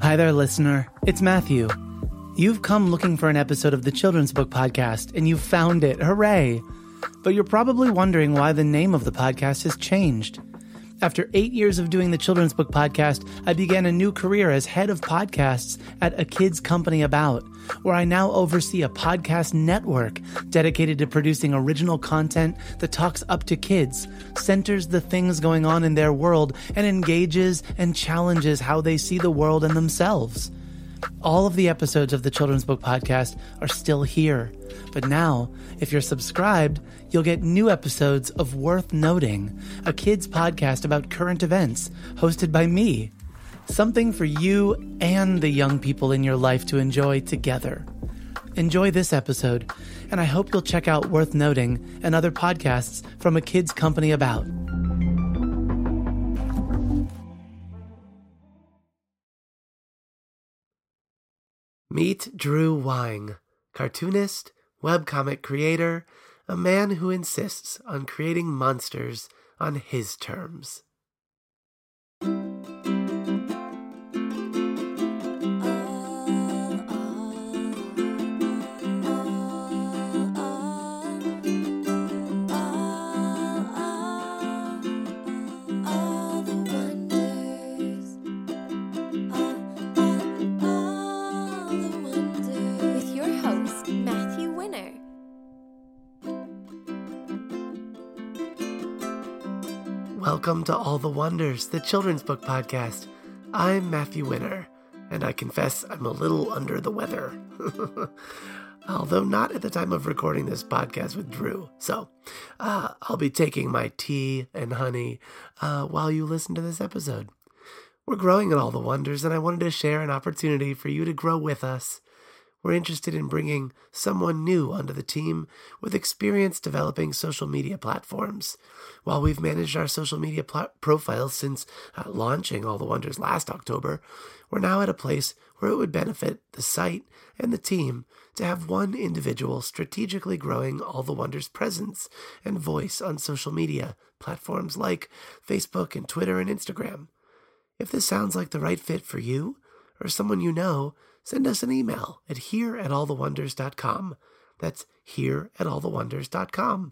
Hi there, listener. It's Matthew. You've come looking for an episode of the Children's Book Podcast, and you've found it. Hooray! But you're probably wondering why the name of the podcast has changed. After 8 years of doing the Children's Book Podcast, I began a new career as head of podcasts at A Kids Company About, where I now oversee a podcast network dedicated to producing original content that talks up to kids, centers the things going on in their world, and engages and challenges how they see the world and themselves. All of the episodes of the Children's Book Podcast are still here. But now, if you're subscribed, you'll get new episodes of Worth Noting, a kids podcast about current events, hosted by me. Something for you and the young people in your life to enjoy together. Enjoy this episode, and I hope you'll check out Worth Noting and other podcasts from A Kids Company About. Meet Drew Wang, cartoonist, webcomic creator, a man who insists on creating monsters on his terms. Welcome to All the Wonders, the Children's Book Podcast. I'm Matthew Winner, and I confess I'm a little under the weather. Although not at the time of recording this podcast with Drew. So, I'll be taking my tea and honey while you listen to this episode. We're growing at All the Wonders, and I wanted to share an opportunity for you to grow with us. We're interested in bringing someone new onto the team with experience developing social media platforms. While we've managed our social media profiles since launching All the Wonders last October, we're now at a place where it would benefit the site and the team to have one individual strategically growing All the Wonders' presence and voice on social media platforms like Facebook and Twitter and Instagram. If this sounds like the right fit for you or someone you know, send us an email at here@allthewonders.com. That's here@allthewonders.com.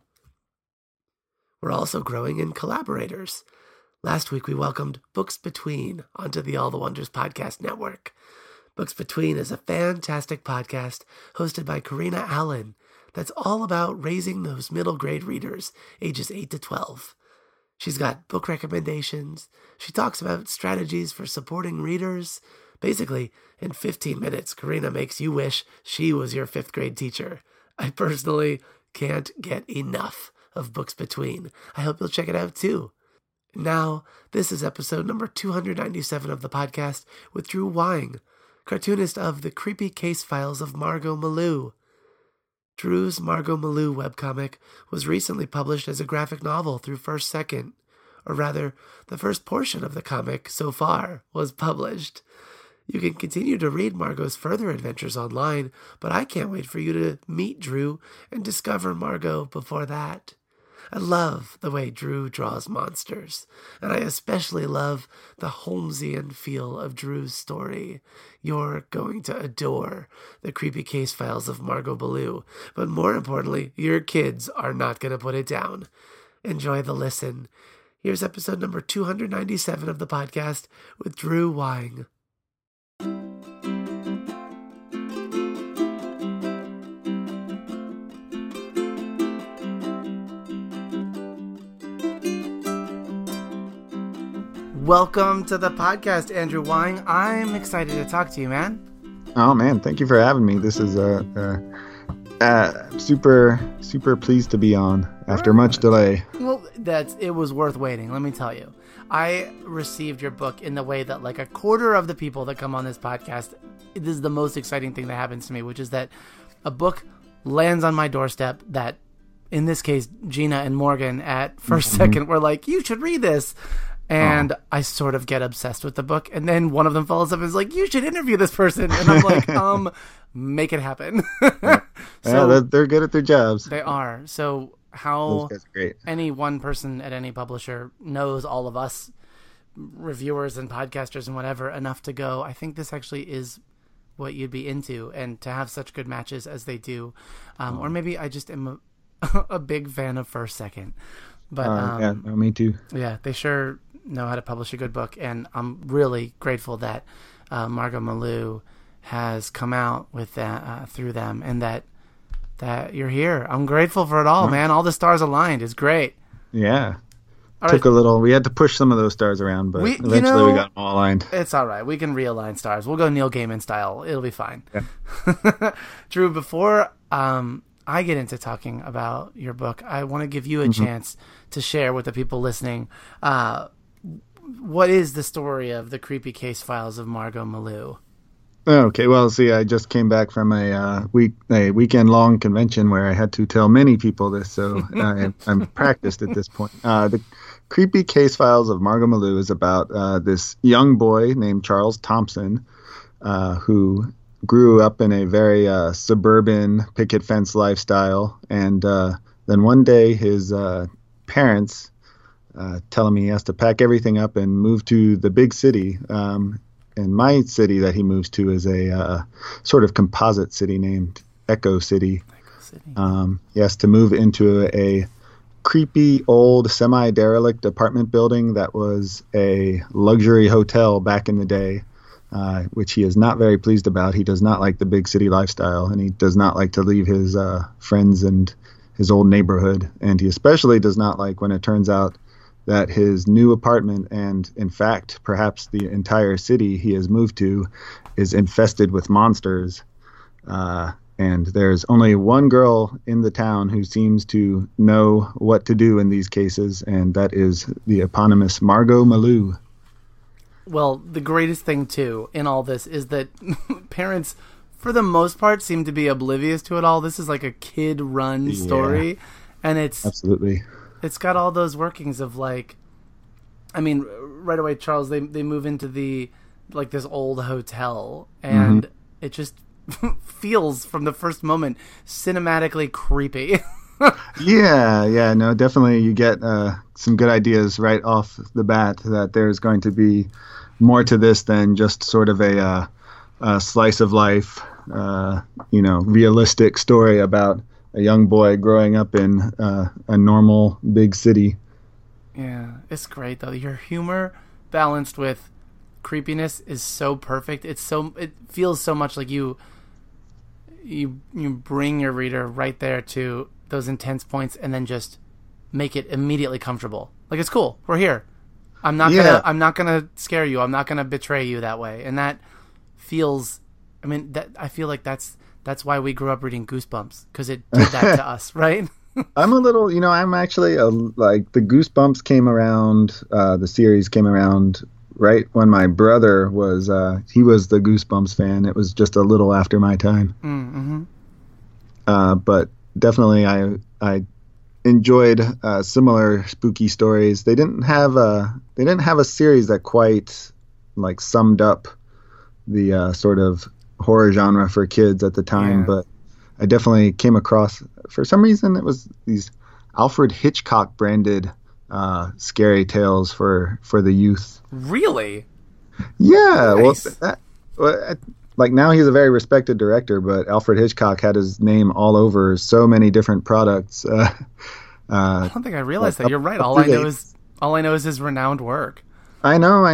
We're also growing in collaborators. Last week, we welcomed Books Between onto the All the Wonders podcast network. Books Between is a fantastic podcast hosted by Karina Allen that's all about raising those middle grade readers, ages 8 to 12. She's got book recommendations. She talks about strategies for supporting readers. Basically, in 15 minutes, Karina makes you wish she was your 5th grade teacher. I personally can't get enough of Books Between. I hope you'll check it out too. Now, this is episode number 297 of the podcast with Drew Wang, cartoonist of The Creepy Case Files of Margot Malou. Drew's Margot Malou webcomic was recently published as a graphic novel through First Second, or rather, the first portion of the comic so far was published. You can continue to read Margot's further adventures online, but I can't wait for you to meet Drew and discover Margot before that. I love the way Drew draws monsters, and I especially love the Holmesian feel of Drew's story. You're going to adore The Creepy Case Files of Margot Malou, but more importantly, your kids are not going to put it down. Enjoy the listen. Here's episode number 297 of the podcast with Drew Wang. Welcome to the podcast, Andrew Wang. I'm excited to talk to you, man. Oh, man. Thank you for having me. This is super pleased to be on after much delay. Well, it was worth waiting, let me tell you. I received your book in the way that like a quarter of the people that come on this podcast, this is the most exciting thing that happens to me, which is that a book lands on my doorstep that, in this case, Gina and Morgan at First Second were like, you should read this. And I sort of get obsessed with the book. And then one of them follows up and is like, you should interview this person. And I'm like, make it happen. So they're good at their jobs. They are. So how any one person at any publisher knows all of us reviewers and podcasters and whatever enough to go, I think this actually is what you'd be into, and to have such good matches as they do. Or maybe I just am a big fan of First Second. But yeah, no, me too. Yeah, they sure know how to publish a good book, and I'm really grateful that Margot Malou has come out with that through them, and that you're here. I'm grateful for it all, man. All the stars aligned is great. Yeah. All Took right. a little. We had to push some of those stars around, but eventually we got them all aligned. It's all right. We can realign stars. We'll go Neil Gaiman style. It'll be fine. Yeah. Drew, before I get into talking about your book, I want to give you a chance to share with the people listening what is the story of the creepy case files of Margot Malou. Okay, well, see, I just came back from a weekend-long convention where I had to tell many people this, so I'm practiced at this point. The Creepy Case Files of Margot Malou is about this young boy named Charles Thompson, who grew up in a very suburban picket fence lifestyle, and then one day his parents tell him he has to pack everything up and move to the big city. And my city that he moves to is a sort of composite city named Echo City. He has to move into a creepy old semi-derelict apartment building that was a luxury hotel back in the day, which he is not very pleased about. He does not like the big city lifestyle, and he does not like to leave his friends and his old neighborhood. And he especially does not like when it turns out that his new apartment, and in fact, perhaps the entire city he has moved to, is infested with monsters. And there's only one girl in the town who seems to know what to do in these cases, and that is the eponymous Margot Malou. Well, the greatest thing, too, in all this is that parents, for the most part, seem to be oblivious to it all. This is like a kid-run story, and it's... Absolutely. It's got all those workings of, like, I mean, right away, Charles, they move into this old hotel, and it just feels, from the first moment, cinematically creepy. No, definitely you get some good ideas right off the bat that there's going to be more to this than just sort of a slice of life, realistic story about a young boy growing up in a normal big city. Yeah, it's great though. Your humor balanced with creepiness is so perfect. It feels so much like you bring your reader right there to those intense points and then just make it immediately comfortable. Like, it's cool. We're here. I'm not gonna scare you. I'm not gonna betray you that way. And that feels, I feel like that's why we grew up reading Goosebumps, because it did that to us, right? I'm a little, I'm actually like the Goosebumps came around, the series came around right when my brother was, he was the Goosebumps fan. It was just a little after my time. But definitely I enjoyed similar spooky stories. They didn't have a series that quite like summed up the sort of horror genre for kids at the time, but I definitely came across, for some reason, it was these Alfred Hitchcock branded scary tales for the youth. Really? Yeah. Nice. Like now he's a very respected director, but Alfred Hitchcock had his name all over so many different products. I don't think I realized that. You're right. All I know is his renowned work. I know.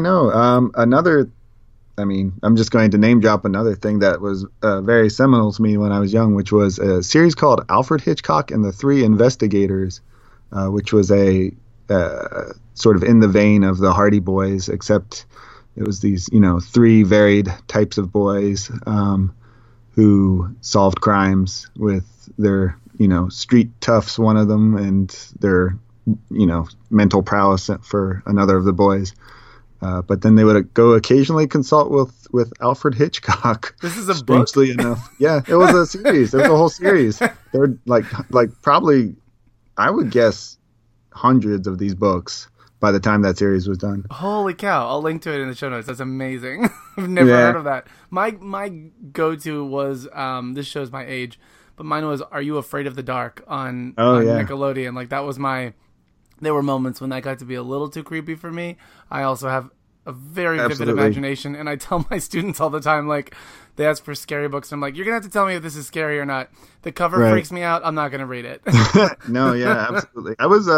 I'm just going to name drop another thing that was very seminal to me when I was young, which was a series called Alfred Hitchcock and the Three Investigators, which was a sort of in the vein of the Hardy Boys, except it was these, three varied types of boys who solved crimes with their, street toughs, one of them, and their, mental prowess for another of the boys. But then they would go occasionally consult with Alfred Hitchcock. This is a strangely book? enough. Yeah, it was a series. It was a whole series. There were like probably, I would guess, hundreds of these books by the time that series was done. Holy cow. I'll link to it in the show notes. That's amazing. I've never heard of that. My go-to was, this shows my age, but mine was Are You Afraid of the Dark on Nickelodeon. Like, that was there were moments when that got to be a little too creepy for me. I also have a very vivid Absolutely. imagination. And I tell my students all the time, like, they ask for scary books. I'm like, you're going to have to tell me if this is scary or not. The cover Right. freaks me out. I'm not going to read it. No, yeah, absolutely. I was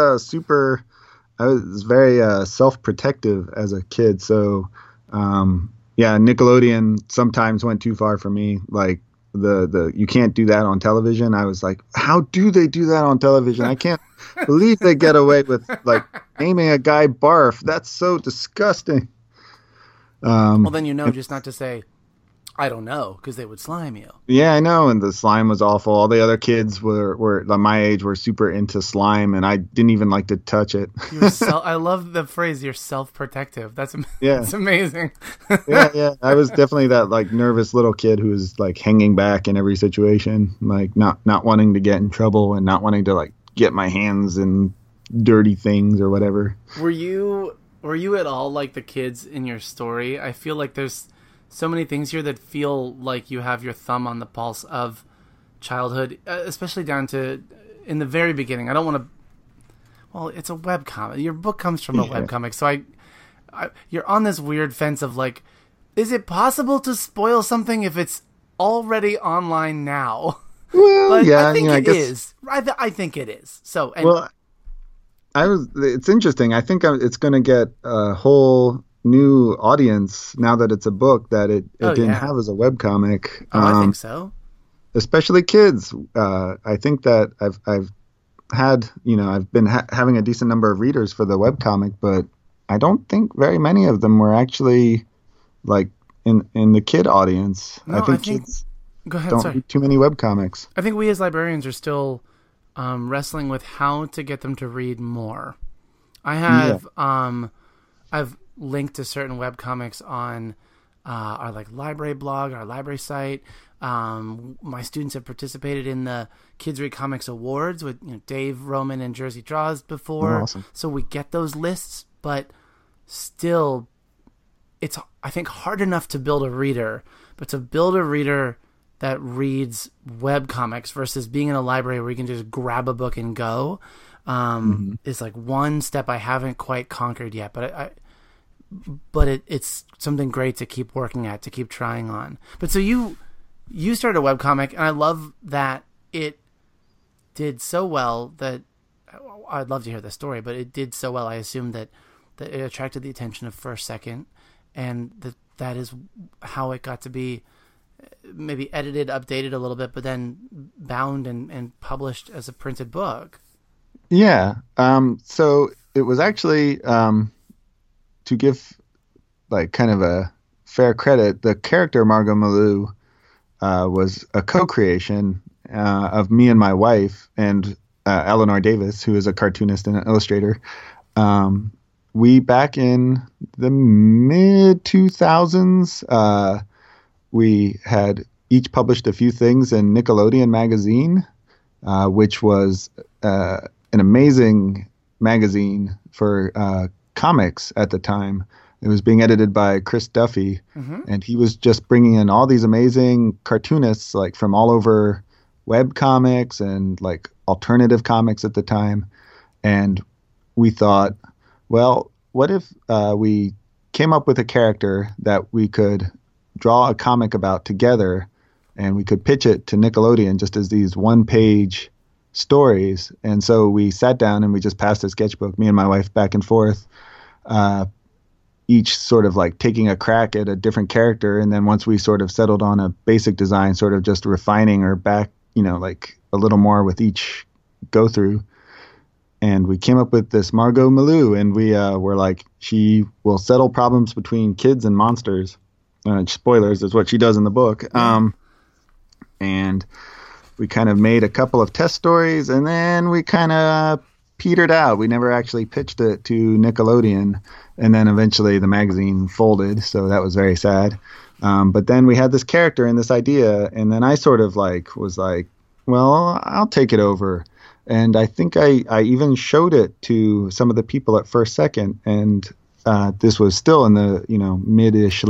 very self-protective as a kid. So, yeah, Nickelodeon sometimes went too far for me. Like the you can't do that on television. I was like, how do they do that on television? I can't believe they get away with like naming a guy Barf. That's so disgusting. Well, then just not to say, I don't know, because they would slime you. Yeah, I know, and the slime was awful. All the other kids were like, my age were super into slime, and I didn't even like to touch it. I love the phrase, you're self-protective. That's amazing. Yeah. I was definitely that like nervous little kid who was like hanging back in every situation, like not wanting to get in trouble and not wanting to like get my hands in dirty things or whatever. Were you at all like the kids in your story? I feel like there's so many things here that feel like you have your thumb on the pulse of childhood, especially down to in the very beginning. I don't want to. Well, it's a webcomic. Your book comes from a webcomic, so you're on this weird fence of like, is it possible to spoil something if it's already online now? Well, but yeah, I think I it guess, is. I think it is. So, it's interesting. I think it's going to get a whole new audience now that it's a book that it didn't have as a webcomic. I think so. Especially kids. I think that I've had, I've been having a decent number of readers for the webcomic, but I don't think very many of them were actually like in the kid audience. No, I think kids go ahead, don't read too many webcomics. I think we as librarians are still wrestling with how to get them to read more. I have I've linked to certain webcomics on our like library blog, our library site. My students have participated in the Kids Read Comics Awards with Dave Roman and Jersey Draws before. Oh, awesome. So we get those lists, but still it's, I think, hard enough to build a reader, but to build a reader that reads webcomics versus being in a library where you can just grab a book and go is like one step I haven't quite conquered yet, but it's something great to keep working at, to keep trying on. But so you started a webcomic, and I love that it did so well that I'd love to hear the story, but it did so well. I assume that it attracted the attention of First Second, and that is how it got to be maybe edited, updated a little bit, but then bound and published as a printed book. Yeah. So it was actually, to give like kind of a fair credit, the character Margot Malou was a co-creation of me and my wife and Eleanor Davis, who is a cartoonist and an illustrator. We, back in the mid 2000s, we had each published a few things in Nickelodeon magazine, which was an amazing magazine for comics at the time. It was being edited by Chris Duffy, and he was just bringing in all these amazing cartoonists like from all over web comics and like alternative comics at the time. And we thought, well, what if we came up with a character that we could draw a comic about together, and we could pitch it to Nickelodeon just as these one-page stories. And so we sat down and we just passed a sketchbook, me and my wife, back and forth, each sort of like taking a crack at a different character. And then once we sort of settled on a basic design, sort of just refining or back, like a little more with each go through. And we came up with this Margot Malou, and we were like, she will settle problems between kids and monsters. Spoilers is what she does in the book. And we kind of made a couple of test stories, and then we kind of petered out. We never actually pitched it to Nickelodeon, and then eventually the magazine folded, so that was very sad. But then we had this character and this idea, and then I sort of was like, well, I'll take it over. And I think I even showed it to some of the people at First Second, and this was still in the mid-ish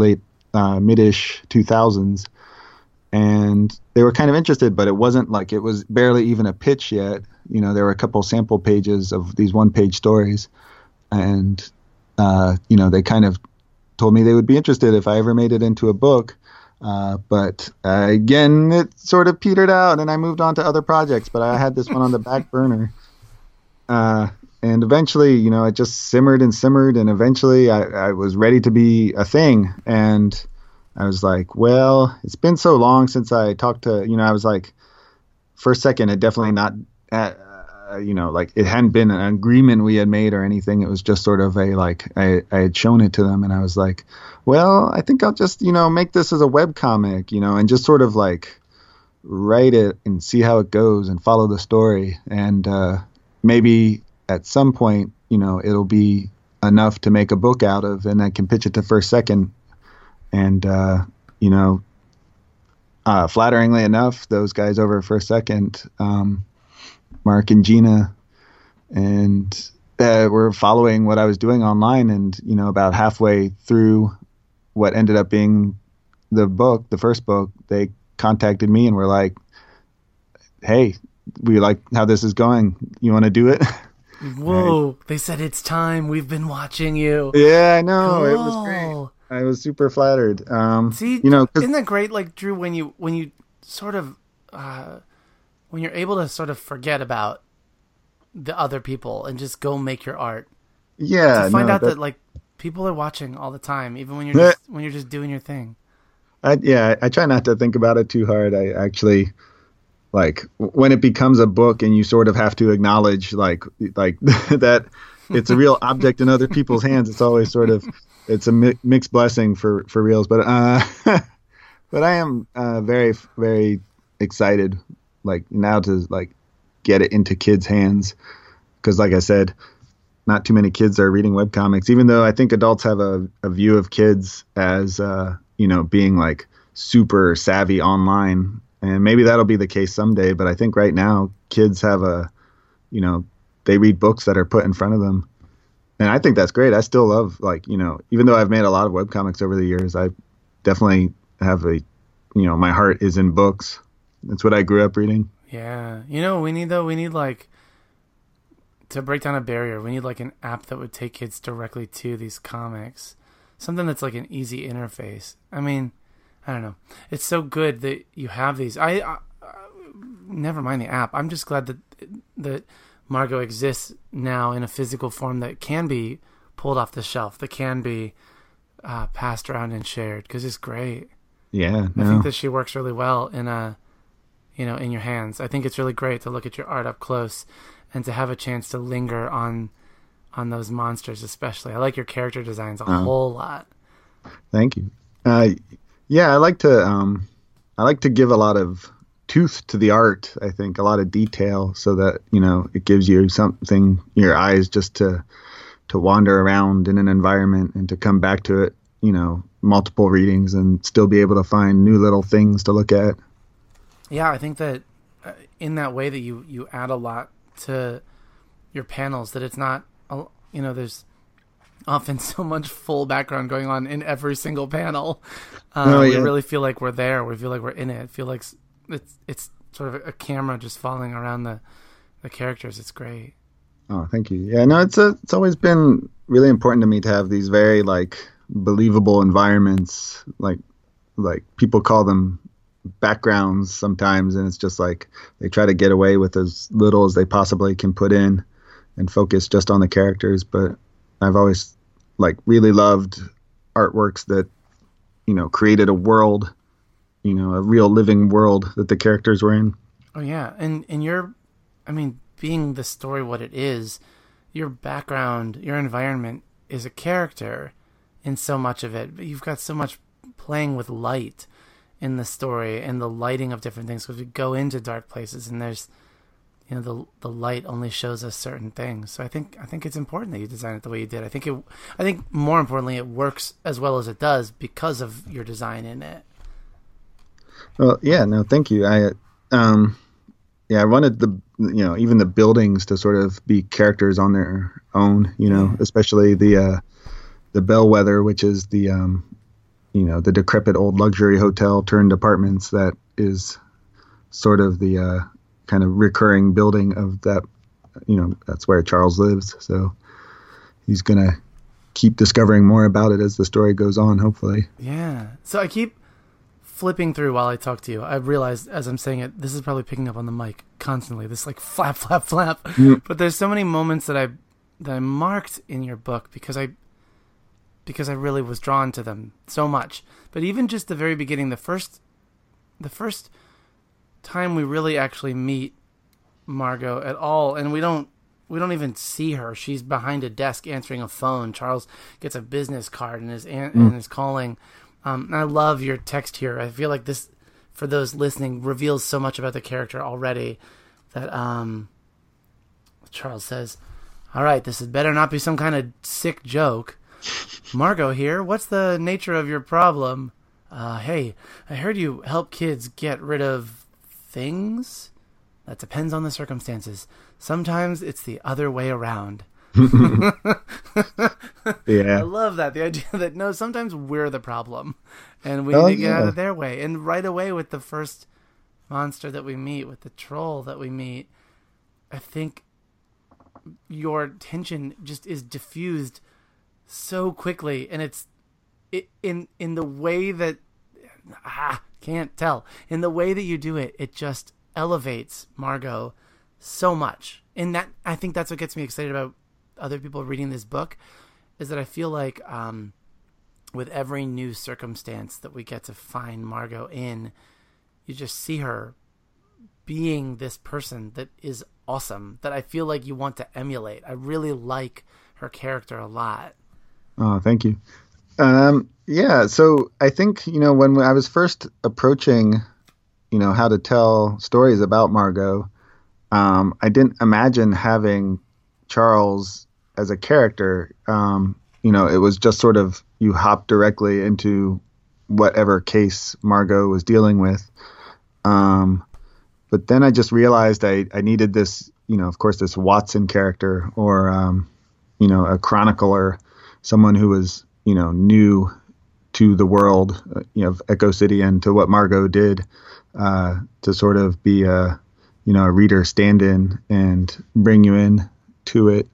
2000s, and they were kind of interested, but it wasn't like, it was barely even a pitch yet. There were a couple sample pages of these one-page stories, and they kind of told me they would be interested if I ever made it into a book. But again, it sort of petered out, and I moved on to other projects. But I had this one on the back burner. And eventually, it just simmered, and eventually I was ready to be a thing. And I was like, well, it's been so long since I talked to, I was like, for a second, it definitely not, like it hadn't been an agreement we had made or anything. It was just sort of I had shown it to them, and I was like, well, I think I'll just, make this as a webcomic, and just sort of like write it and see how it goes and follow the story. And maybe at some point, it'll be enough to make a book out of, and I can pitch it to First Second. And, flatteringly enough, those guys over at First Second, Mark and Gina, and were following what I was doing online. And, about halfway through what ended up being the first book, they contacted me and were like, hey, we like how this is going. You want to do it? Whoa. They said, it's time. We've been watching you. Yeah, I know. Cool. It was great. I was super flattered. See, isn't that great? Like, Drew, when you sort of, when you're able to sort of forget about the other people and just go make your art. Yeah. To find out that like people are watching all the time, even when you're just doing your thing. I try not to think about it too hard. I actually, like, when it becomes a book and you sort of have to acknowledge like that it's a real object in other people's hands. It's always sort of, it's a mixed blessing for reals. But but I am very, very excited like now to like get it into kids' hands, because like I said, not too many kids are reading webcomics, even though I think adults have a view of kids as being like super savvy online, and maybe that'll be the case someday. But I think right now kids have they read books that are put in front of them. And I think that's great. I still love, like, even though I've made a lot of webcomics over the years, I definitely have my heart is in books. That's what I grew up reading. Yeah. We need like, to break down a barrier, we need like an app that would take kids directly to these comics. Something that's like an easy interface. I mean, I don't know. It's so good that you have these. I never mind the app. I'm just glad that Margot exists now in a physical form that can be pulled off the shelf, that can be passed around and shared, because it's great. Yeah, I think that she works really well in in your hands. I think it's really great to look at your art up close and to have a chance to linger on those monsters, especially. I like your character designs a whole lot. Thank you. Yeah, I like to give a lot of tooth to the art. I think a lot of detail, so that it gives you something, your eyes, just to wander around in an environment and to come back to it multiple readings and still be able to find new little things to look at. Yeah, I think that in that way that you add a lot to your panels, that it's not there's often so much full background going on in every single panel. We really feel like we're there. We feel like we're in it. I feel like it's sort of a camera just following around the characters. It's great. Oh, thank you. Yeah, no, it's always been really important to me to have these very like believable environments. Like people call them backgrounds sometimes, and it's just like they try to get away with as little as they possibly can put in and focus just on the characters. But I've always like really loved artworks that created a world, a real living world that the characters were in. Oh yeah, and being the story what it is, your background, your environment is a character in so much of it, but you've got so much playing with light in the story and the lighting of different things, because we go into dark places and there's the light only shows us certain things. So I think it's important that you design it the way you did. I think more importantly, it works as well as it does because of your design in it. Well, yeah, no, thank you. I wanted even the buildings to sort of be characters on their own, especially the Bellwether, which is the the decrepit old luxury hotel turned apartments that is sort of the kind of recurring building of that. That's where Charles lives. So he's going to keep discovering more about it as the story goes on, hopefully. Yeah. So I keep flipping through while I talk to you. I realized as I'm saying it, this is probably picking up on the mic constantly. This like flap, flap, flap. But there's so many moments that I marked in your book because I really was drawn to them so much. But even just the very beginning, the first time we really actually meet Margot at all, and we don't even see her. She's behind a desk answering a phone. Charles gets a business card and is calling. And I love your text here. I feel like this, for those listening, reveals so much about the character already. That Charles says, "All right, this had better not be some kind of sick joke. Margot here. What's the nature of your problem? Hey, I heard you help kids get rid of things. That depends on the circumstances. Sometimes it's the other way around." Yeah, I love that. The idea that no, sometimes we're the problem and we need to get out of their way. And right away with the first monster that we meet, with the troll that we meet, I think your tension just is diffused so quickly, and it's in the way that can't tell. In the way that you do it, it just elevates Margot so much. And that, I think that's what gets me excited about other people reading this book, is that I feel like with every new circumstance that we get to find Margot in, you just see her being this person that is awesome, that I feel like you want to emulate. I really like her character a lot. Oh, thank you. Yeah, so I think, when I was first approaching, how to tell stories about Margot, I didn't imagine having Charles as a character. It was just sort of, you hop directly into whatever case Margot was dealing with. But then I just realized I needed this, of course, this Watson character, or, a chronicler, someone who was, new to the world, of Echo City and to what Margot did, to sort of be a reader stand-in and bring you in to it.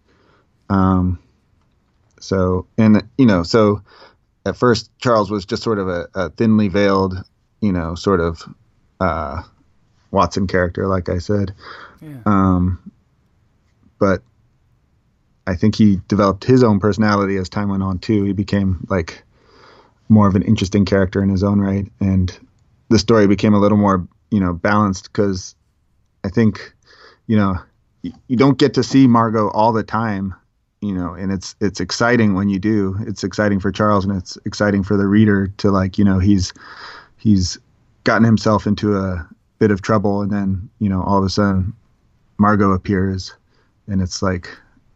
So at first Charles was just sort of a thinly veiled, sort of, Watson character, like I said. Yeah. But I think he developed his own personality as time went on too. He became like more of an interesting character in his own right. And the story became a little more, balanced, because I think, you don't get to see Margot all the time, and it's exciting when you do. It's exciting for Charles, and it's exciting for the reader to he's gotten himself into a bit of trouble, and then, all of a sudden Margot appears, and it's like,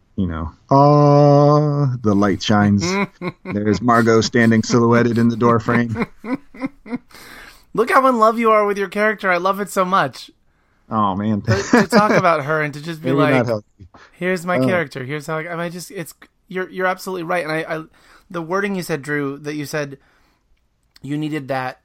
the light shines. There's Margot standing silhouetted in the door frame. Look how in love you are with your character. I love it so much. Oh man, to talk about her and to just be like, here's my character. Here's how you're absolutely right. And I the wording you said, Drew, that you said you needed that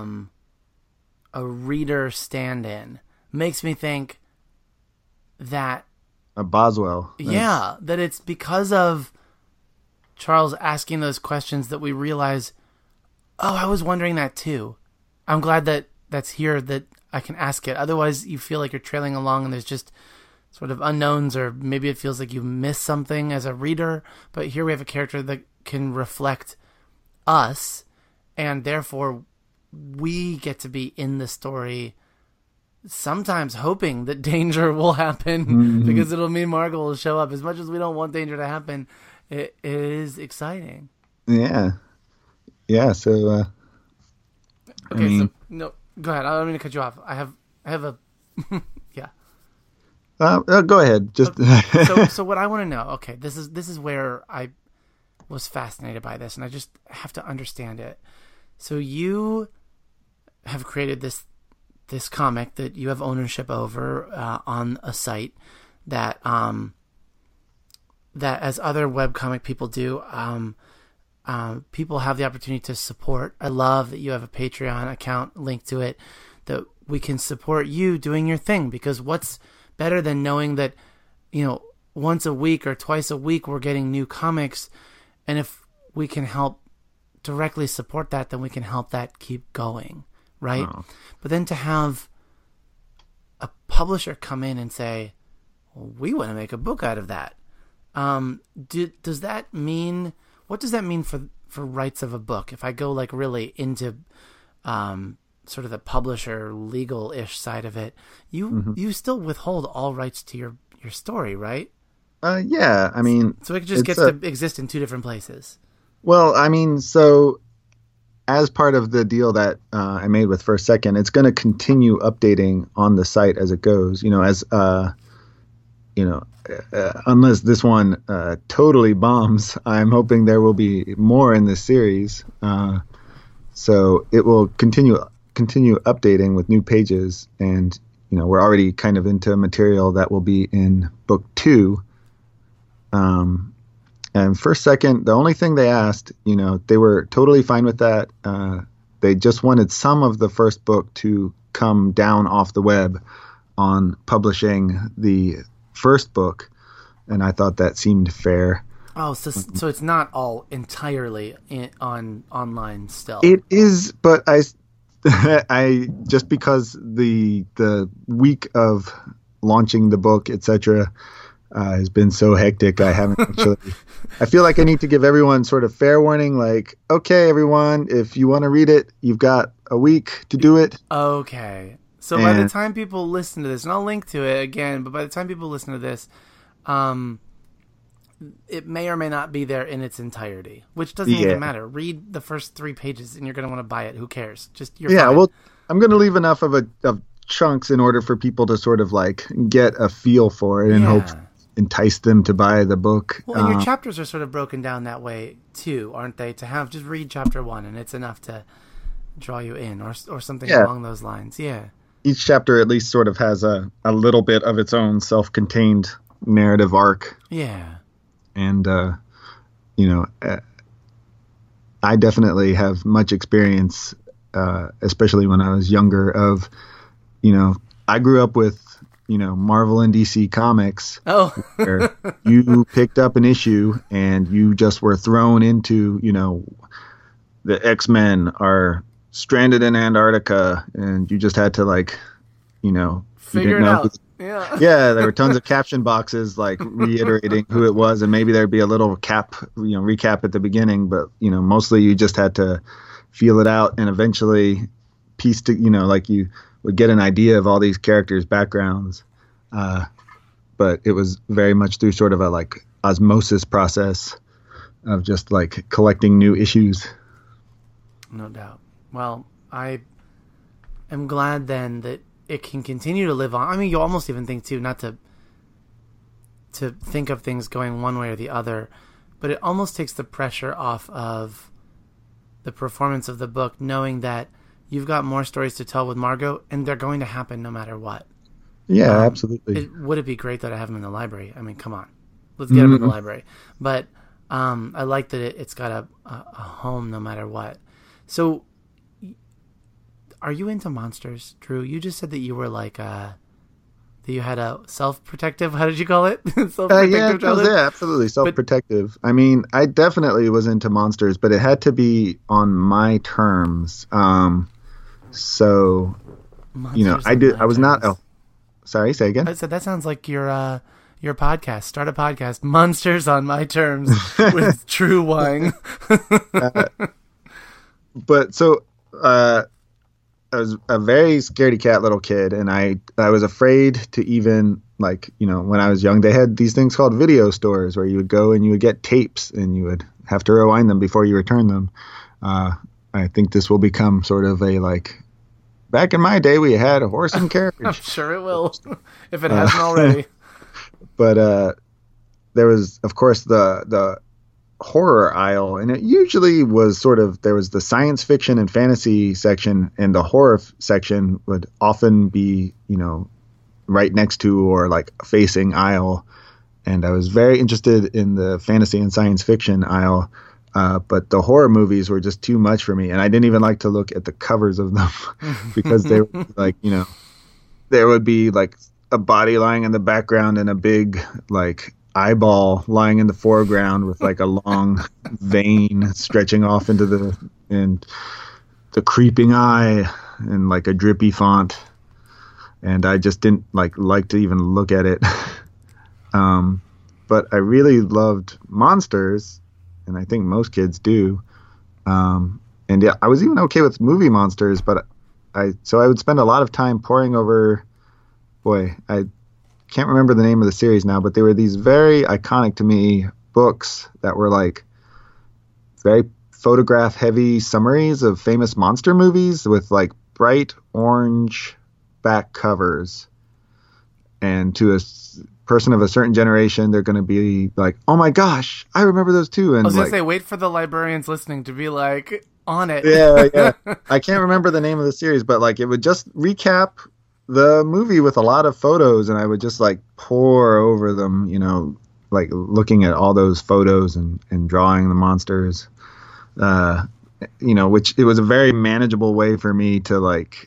a reader stand-in, makes me think that a Boswell. Yeah, that it's because of Charles asking those questions that we realize, oh, I was wondering that too. I'm glad that that's here, that I can ask it. Otherwise, you feel like you're trailing along and there's just sort of unknowns, or maybe it feels like you miss something as a reader. But here we have a character that can reflect us, and therefore we get to be in the story, sometimes hoping that danger will happen, because it'll mean Margot will show up. As much as we don't want danger to happen, it is exciting. Yeah. So, okay. So no, go ahead. I don't mean to cut you off. I have a, yeah. Go ahead. Just so what I want to know. Okay, this is where I was fascinated by this, and I just have to understand it. So you have created this comic that you have ownership over on a site that that, as other webcomic people do, people have the opportunity to support. I love that you have a Patreon account linked to it, that we can support you doing your thing, because what's better than knowing that, once a week or twice a week we're getting new comics, And if we can help directly support that, then we can help that keep going, right? Oh. But then to have a publisher come in and say, well, we want to make a book out of that. Does that mean, what does that mean for rights of a book? If I go like really into sort of the publisher legal-ish side of it, you still withhold all rights to your story, right? Yeah, I mean... So it just gets to exist in two different places. Well, I mean, so as part of the deal that I made with First Second, it's going to continue updating on the site as it goes, unless this one totally bombs, I'm hoping there will be more in this series. So it will continue updating with new pages, and we're already kind of into material that will be in book 2. And First Second, the only thing they asked, they were totally fine with that. They just wanted some of the first book to come down off the web on publishing the first book, and I thought that seemed fair. Oh, so it's not all entirely online still. It is, but I just because the week of launching the book, etc., has been so hectic, I haven't actually. I feel like I need to give everyone sort of fair warning, like, okay, everyone, if you want to read it, you've got a week to do it. Okay. So by the time people listen to this, and I'll link to it again, but by the time people listen to this, it may or may not be there in its entirety, which doesn't even matter. Read the first 3 pages, and you're going to want to buy it. Who cares? You're fine. Well, I'm going to leave enough of chunks in order for people to sort of like get a feel for it and hope entice them to buy the book. Well, and your chapters are sort of broken down that way too, aren't they? To have just read chapter 1 and it's enough to draw you in, or something along those lines. Yeah. Each chapter at least sort of has a little bit of its own self-contained narrative arc. Yeah. And I definitely have much experience, especially when I was younger, of I grew up with Marvel and DC comics. Oh. Where you picked up an issue and you just were thrown into, the X-Men are stranded in Antarctica, and you just had to figure it out. Yeah, there were tons of caption boxes reiterating who it was, and maybe there'd be a little recap at the beginning, but mostly you just had to feel it out and eventually piece to you would get an idea of all these characters' backgrounds. But it was very much through sort of a osmosis process of just collecting new issues. No doubt. Well, I am glad then that it can continue to live on. I mean, you almost even think too, not to think of things going one way or the other, but it almost takes the pressure off of the performance of the book, knowing that you've got more stories to tell with Margot, and they're going to happen no matter what. Yeah, absolutely. Would it be great that I have them in the library? I mean, come on. Let's get them in the library. But I like that it's got a home no matter what. So, are you into monsters, Drew? You just said that you were that you had a self-protective, how did you call it? Absolutely, self-protective. I mean, I definitely was into monsters, but it had to be on my terms. So, I was not... Oh, sorry, say again? I said, that sounds like your podcast. Start a podcast, Monsters on My Terms, with Drew Wang. But so... I was a very scaredy cat little kid, and I was afraid to even when I was young, they had these things called video stores where you would go and you would get tapes and you would have to rewind them before you return them. I think this will become sort of back in my day we had a horse and carriage. I'm sure it will, if it hasn't already. But there was, of course, the horror aisle, and it usually was sort of, there was the science fiction and fantasy section, and the horror section would often be right next to or facing aisle, and I was very interested in the fantasy and science fiction aisle, but the horror movies were just too much for me, and I didn't even like to look at the covers of them because they were there would be a body lying in the background and a big eyeball lying in the foreground with like a long vein stretching off into the creeping eye and like a drippy font. And I just didn't like to even look at it. But I really loved monsters, and I think most kids do. And yeah, I was even okay with movie monsters, but I would spend a lot of time poring over, I can't remember the name of the series now, but they were these very iconic to me books that were like very photograph heavy summaries of famous monster movies with like bright orange back covers. And to a person of a certain generation, they're going to be like, oh my gosh, I remember those too. And I was going to say, wait for the librarians listening to be like on it. Yeah. I can't remember the name of the series, but like it would just recap the movie with a lot of photos, and I would just like pore over them, like looking at all those photos and drawing the monsters, which it was a very manageable way for me to like,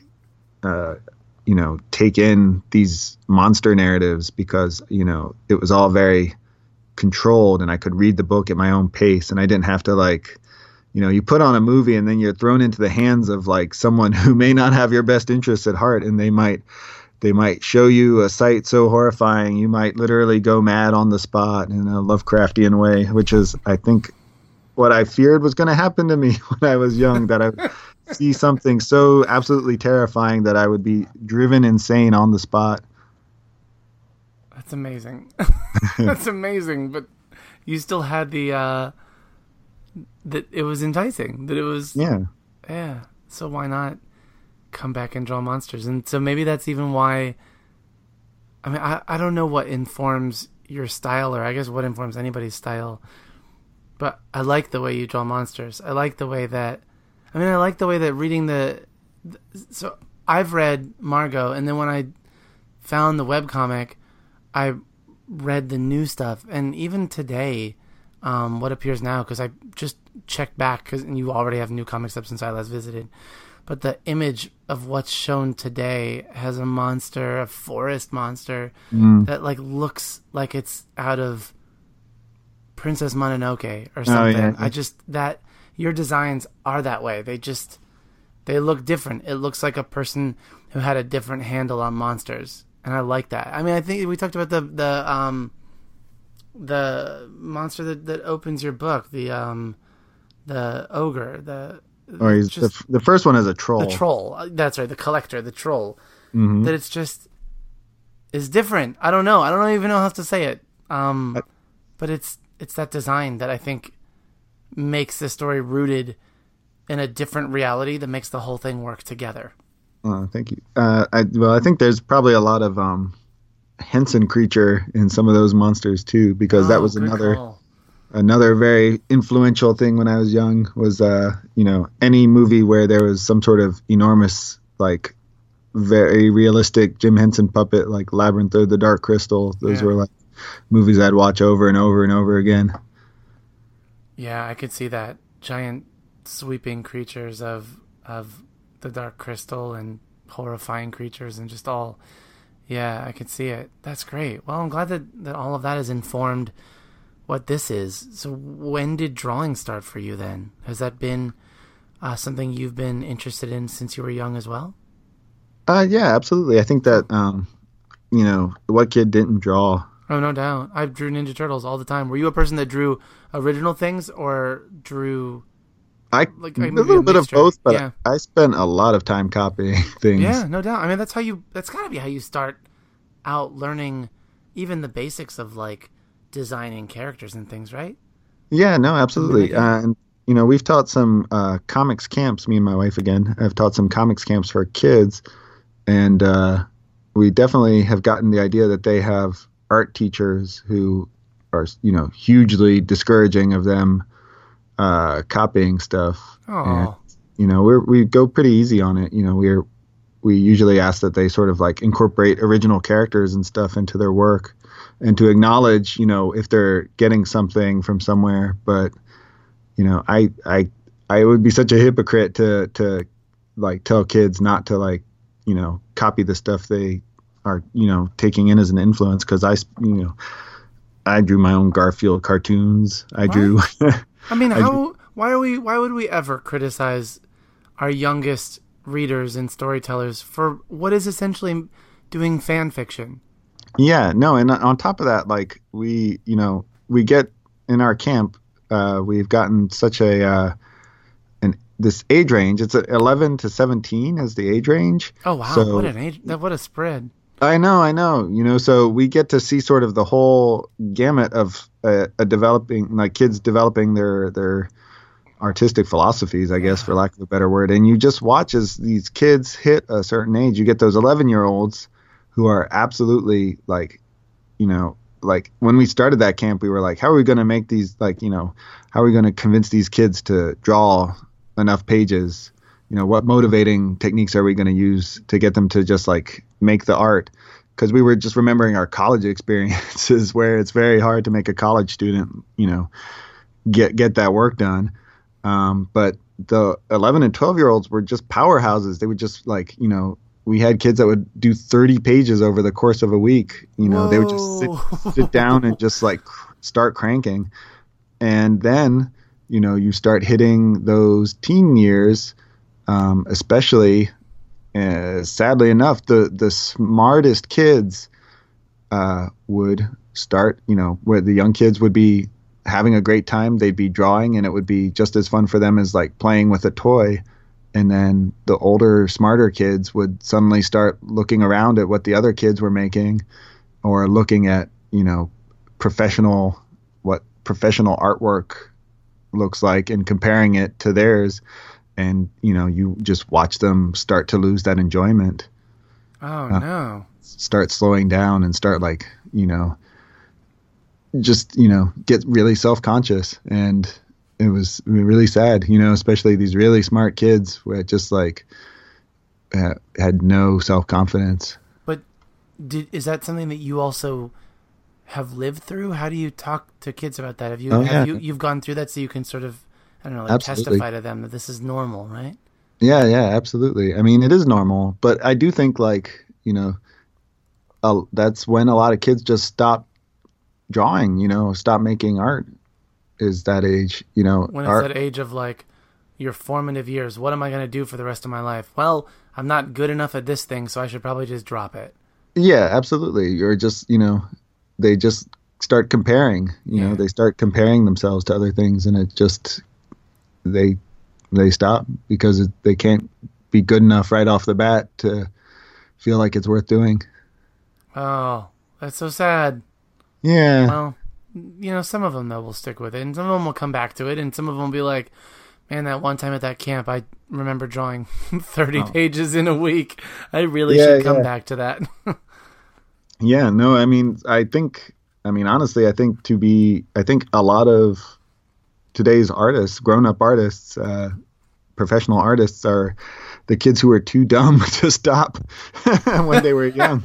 take in these monster narratives because, it was all very controlled and I could read the book at my own pace, and I didn't have to like, you put on a movie and then you're thrown into the hands of like someone who may not have your best interests at heart, and they might show you a sight so horrifying you might literally go mad on the spot in a Lovecraftian way, which is, I think, what I feared was going to happen to me when I was young, that I would see something so absolutely terrifying that I would be driven insane on the spot. That's amazing. That's amazing. But you still had that it was enticing, that it was, yeah. So why not come back and draw monsters? And so maybe that's even why, I mean, I don't know what informs your style, or I guess what informs anybody's style, but I like the way you draw monsters. I like the way that reading so I've read Margot, and then when I found the webcomic, I read the new stuff, and even today, what appears now, because I just checked back, and you already have new comics up since I last visited, but the image of what's shown today has a forest monster that like looks like it's out of Princess Mononoke or something. Oh, yeah. I just, that your designs are that way. They look different. It looks like a person who had a different handle on monsters, and I like that. I mean, I think we talked about the monster that opens your book, the ogre, the first one is a troll. The troll, that's right. The collector, the troll. Mm-hmm. That it's just is different. I don't even know how to say it. But it's that design that I think makes the story rooted in a different reality that makes the whole thing work together. Oh, thank you. I think there's probably a lot of Henson creature in some of those monsters too, because that was another very influential thing when I was young was, any movie where there was some sort of enormous, like very realistic Jim Henson puppet, like Labyrinth or The Dark Crystal. Those were like movies I'd watch over and over and over again. Yeah, I could see that. Giant sweeping creatures of The Dark Crystal and horrifying creatures and just all. Yeah, I could see it. That's great. Well, I'm glad that all of that has informed what this is. So when did drawing start for you then? Has that been something you've been interested in since you were young as well? Yeah, absolutely. I think that, what kid didn't draw? Oh, no doubt. I drew Ninja Turtles all the time. Were you a person that drew original things or drew... a little bit of both, but I spent a lot of time copying things. Yeah, no doubt. I mean, that's gotta be how you start out learning even the basics of like designing characters and things, right? Yeah, no, absolutely. And we've taught some comics camps, me and my wife again. I've taught some comics camps for kids, and we definitely have gotten the idea that they have art teachers who are, hugely discouraging of them copying stuff. Oh. And, we go pretty easy on it. We usually ask that they sort of like incorporate original characters and stuff into their work, and to acknowledge, if they're getting something from somewhere. But, I would be such a hypocrite to like tell kids not to like, copy the stuff they are, taking in as an influence. 'Cause I drew my own Garfield cartoons. I drew. I mean, why would we ever criticize our youngest readers and storytellers for what is essentially doing fan fiction? Yeah, no, and on top of that, like we get in our camp, we've gotten such this age range. It's 11 to 17 is the age range. Oh wow, so, what an age! What a spread. I know. So we get to see sort of the whole gamut of a developing, like kids developing their artistic philosophies, I guess, for lack of a better word. And you just watch as these kids hit a certain age. You get those 11-year-olds who are absolutely like when we started that camp, we were like, how are we going to make these, how are we going to convince these kids to draw enough pages? What motivating techniques are we going to use to get them to just like make the art? Because we were just remembering our college experiences where it's very hard to make a college student, get that work done. But the 11 and 12-year-olds were just powerhouses. They would just we had kids that would do 30 pages over the course of a week. They would just sit down and just like start cranking. And then, you start hitting those teen years, especially, sadly enough, the smartest kids would start, where the young kids would be having a great time. They'd be drawing, and it would be just as fun for them as like playing with a toy. And then the older, smarter kids would suddenly start looking around at what the other kids were making, or looking at, what professional artwork looks like and comparing it to theirs. And, you just watch them start to lose that enjoyment. Oh, no. Start slowing down and start get really self-conscious. And it was really sad, especially these really smart kids who had just had no self-confidence. But is that something that you also have lived through? How do you talk to kids about that? You've gone through that, so you can sort of, I don't know, testify to them that this is normal, right? Yeah, absolutely. I mean, it is normal, but I do think that's when a lot of kids just stop drawing, stop making art. Is that age, when it's that age of like your formative years. What am I going to do for the rest of my life? Well, I'm not good enough at this thing, so I should probably just drop it. Yeah, absolutely. You're just, they just start comparing, they start comparing themselves to other things, and it just, they stop because they can't be good enough right off the bat to feel like it's worth doing. Oh, that's so sad. Yeah. Well, some of them, though, will stick with it, and some of them will come back to it, and some of them will be like, man, that one time at that camp, I remember drawing 30 pages in a week. I really should come back to that. Yeah, no, honestly, I think a lot of today's artists, grown-up artists, professional artists, are the kids who are too dumb to stop when they were young.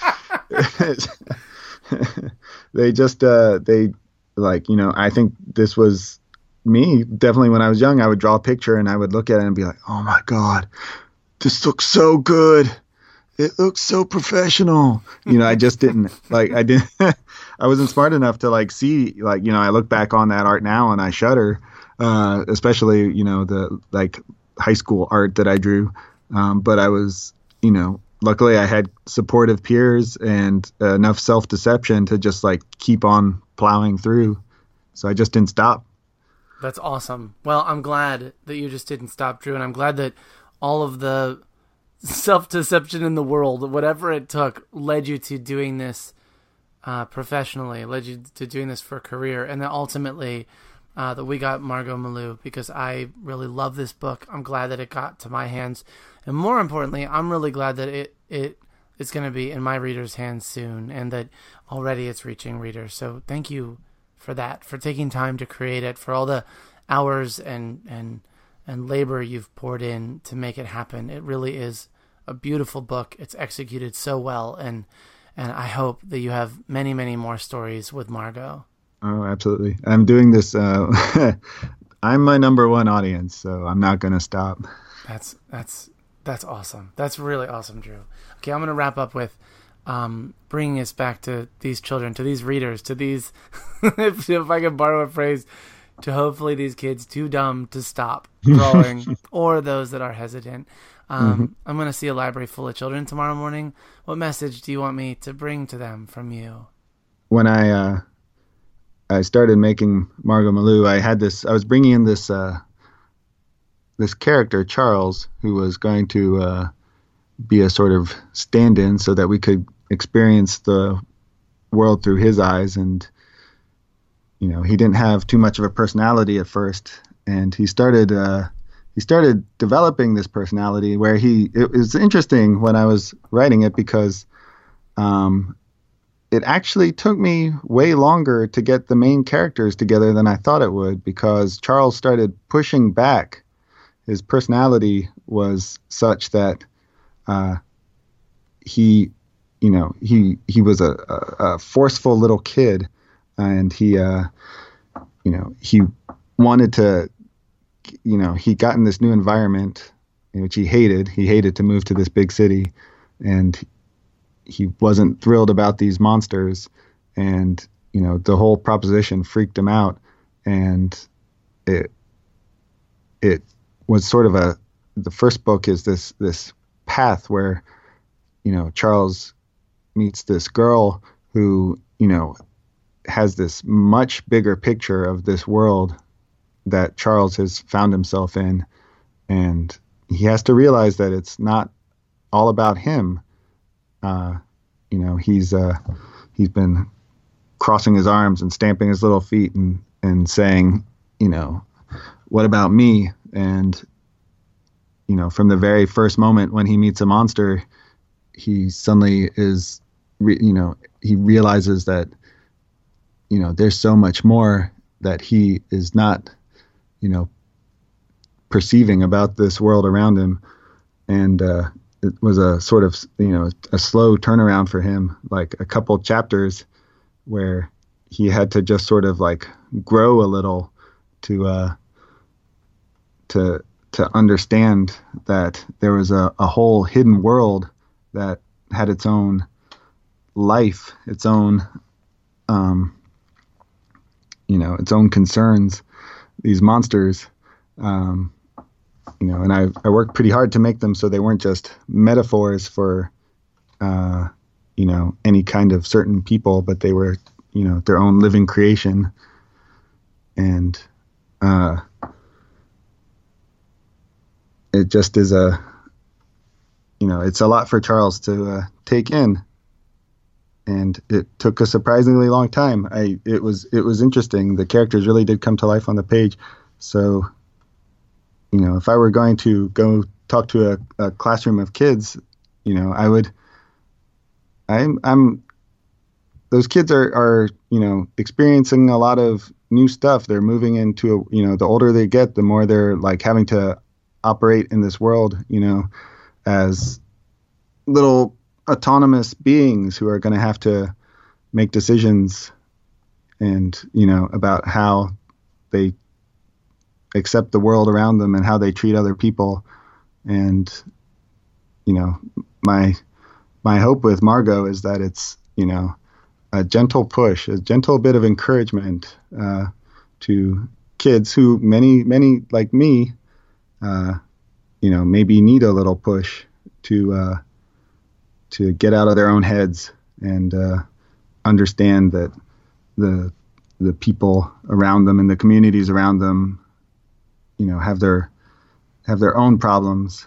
They just, I think this was me. Definitely when I was young, I would draw a picture and I would look at it and be like, oh my God, this looks so good. It looks so professional. I just didn't I wasn't smart enough to see, I look back on that art now and I shudder, especially, the high school art that I drew. But I was, luckily I had supportive peers and enough self-deception to just keep on plowing through. So I just didn't stop. That's awesome. Well, I'm glad that you just didn't stop, Drew. And I'm glad that all of the self-deception in the world, whatever it took, led you to doing this professionally, led you to doing this for a career. And then ultimately that we got Margot Malou, because I really love this book. I'm glad that it got to my hands. And more importantly, I'm really glad that it's going to be in my readers' hands soon, and that already it's reaching readers. So thank you for that, for taking time to create it, for all the hours and labor you've poured in to make it happen. It really is a beautiful book. It's executed so well, and I hope that you have many, many more stories with Margot. Oh, absolutely. I'm doing this. I'm my number one audience, so I'm not going to stop. That's awesome. That's really awesome, Drew. Okay, I'm going to wrap up with bringing us back to these children, to these readers, to these, if I could borrow a phrase, to hopefully these kids too dumb to stop drawing, or those that are hesitant. I'm going to see a library full of children tomorrow morning. What message do you want me to bring to them from you? When I started making Margot Malou, I was bringing in this character, Charles, who was going to be a sort of stand-in so that we could experience the world through his eyes. And, you know, he didn't have too much of a personality at first, and he started developing this personality where it was interesting when I was writing it, because it actually took me way longer to get the main characters together than I thought it would, because Charles started pushing back. His personality was such that he was a forceful little kid, and he wanted to, he got in this new environment in which he hated. He hated to move to this big city, and he wasn't thrilled about these monsters, and the whole proposition freaked him out, and it was sort of the first book is this path where Charles meets this girl who has this much bigger picture of this world that Charles has found himself in, and he has to realize that it's not all about him. He's been crossing his arms and stamping his little feet and saying, what about me? And, from the very first moment when he meets a monster, he suddenly he realizes that, there's so much more that he is not, perceiving about this world around him. And it was a sort of, a slow turnaround for him, like a couple chapters where he had to just sort of like grow a little to understand that there was a whole hidden world that had its own life, its own, its own concerns, these monsters, and I worked pretty hard to make them so they weren't just metaphors for, any kind of certain people, but they were, their own living creation. And, it just is it's a lot for Charles to take in, and it took a surprisingly long time. It was interesting. The characters really did come to life on the page. So, if I were going to go talk to a classroom of kids, those kids are experiencing a lot of new stuff. They're moving into the older they get, the more they're like having to operate in this world, as little autonomous beings who are going to have to make decisions and, about how they accept the world around them and how they treat other people. And, my hope with Margot is that it's, a gentle push, a gentle bit of encouragement to kids who many like me, maybe need a little push to get out of their own heads and understand that the people around them and the communities around them, have their own problems.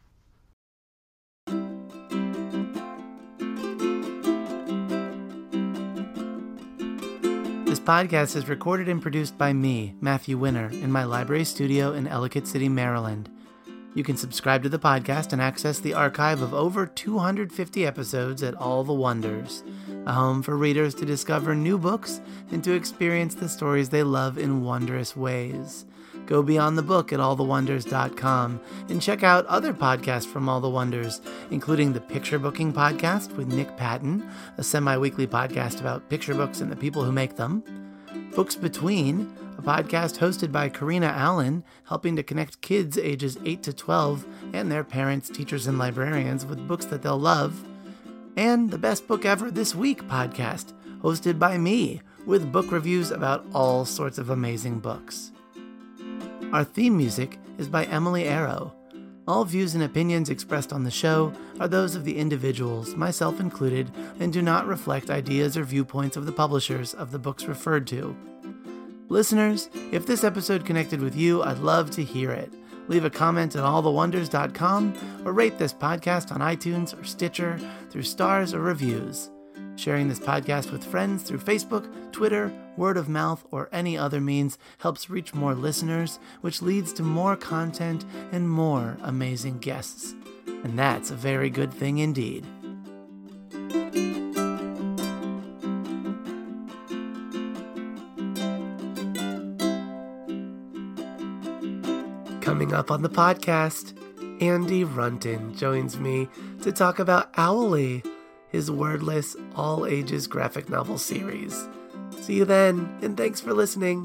This podcast is recorded and produced by me, Matthew Winner, in my library studio in Ellicott City, Maryland. You can subscribe to the podcast and access the archive of over 250 episodes at All the Wonders, a home for readers to discover new books and to experience the stories they love in wondrous ways. Go beyond the book at allthewonders.com and check out other podcasts from All the Wonders, including the Picture Booking Podcast with Nick Patton, a semi-weekly podcast about picture books and the people who make them, Books Between, a podcast hosted by Karina Allen, helping to connect kids ages 8 to 12 and their parents, teachers, and librarians with books that they'll love, and the Best Book Ever This Week podcast, hosted by me, with book reviews about all sorts of amazing books. Our theme music is by Emily Arrow. All views and opinions expressed on the show are those of the individuals, myself included, and do not reflect ideas or viewpoints of the publishers of the books referred to. Listeners, if this episode connected with you, I'd love to hear it. Leave a comment at allthewonders.com or rate this podcast on iTunes or Stitcher through stars or reviews. Sharing this podcast with friends through Facebook, Twitter, word of mouth, or any other means helps reach more listeners, which leads to more content and more amazing guests. And that's a very good thing indeed. Coming up on the podcast, Andy Runton joins me to talk about Owly, his wordless, all-ages graphic novel series. See you then, and thanks for listening.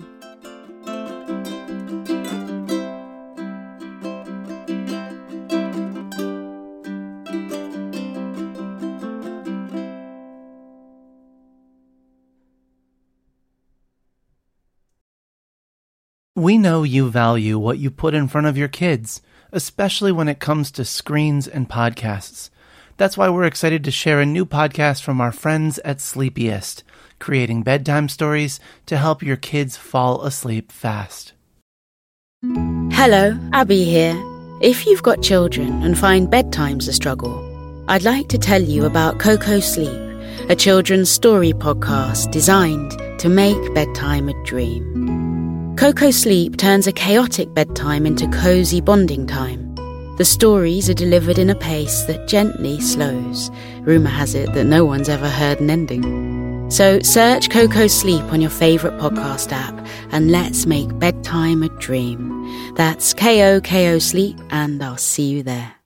We know you value what you put in front of your kids, especially when it comes to screens and podcasts. That's why we're excited to share a new podcast from our friends at Sleepiest, creating bedtime stories to help your kids fall asleep fast. Hello, Abby here. If you've got children and find bedtime's a struggle, I'd like to tell you about Coco Sleep, a children's story podcast designed to make bedtime a dream. Coco Sleep turns a chaotic bedtime into cozy bonding time. The stories are delivered in a pace that gently slows. Rumour has it that no one's ever heard an ending. So search Coco Sleep on your favourite podcast app and let's make bedtime a dream. That's KOKO Sleep, and I'll see you there.